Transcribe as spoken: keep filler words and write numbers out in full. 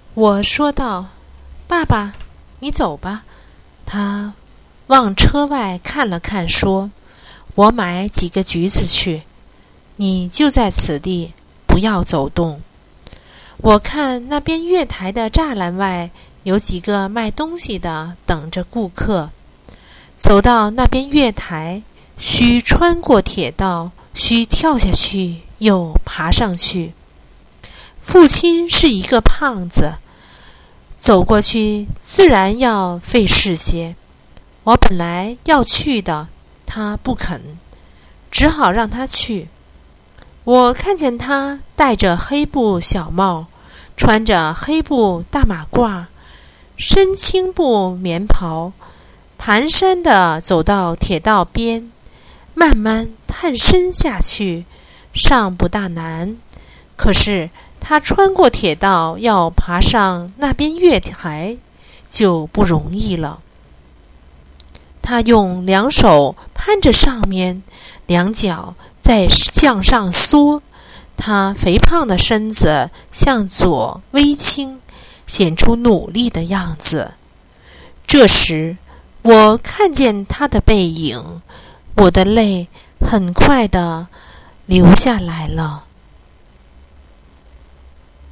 我说道：爸爸，你走吧。他往车外看了看，说：我买几个橘子去，你就在此地，不要走动。我看那边月台的栅栏外有几个卖东西的等着顾客，走到那边月台，需穿过铁道，需跳下去又爬上去。父亲是一个胖子，走过去自然要费事些。我本来要去的，他不肯，只好让他去。我看见他戴着黑布小帽，穿着黑布大马褂，深青布棉袍，蹒跚地走到铁道边，慢慢探身下去，尚不大难。可是他穿过铁道要爬上那边月台，就不容易了。他用两手攀着上面，两脚在向上缩，他肥胖的身子向左微倾，显出努力的样子。这时我看见他的背影，我的泪很快地流下来了。